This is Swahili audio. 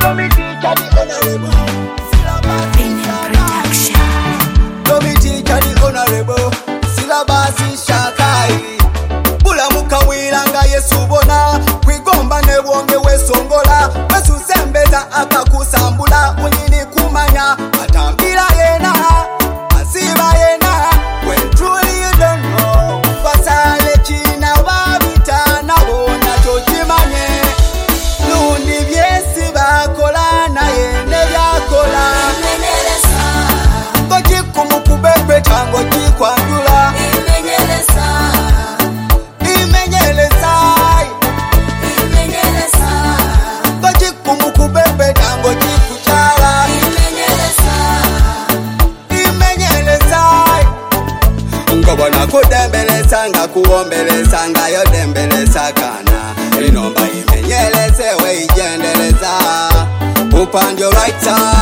Tommy teacher the honorable. Tommy teacher the honorable. Silabasi shakai. Bula mukawiranga Yesu bona. Kwigomba nebonge wesongola. Wesu sembeza akakusambula. Unyini kumanya atambira yena. Asiba yena. When truly you don't know. Basale china wabita na bona chojimanye. Lundi byesi bakola na yene byakola. Gojiku mukubebe chango jikwandula. Gojiku mukubebe chango jikuchala. Ngobona kudembelesa nga kuombelesa nga yodembelesa kana. Inomba imenyelese we ijendeleza. Upon your right side.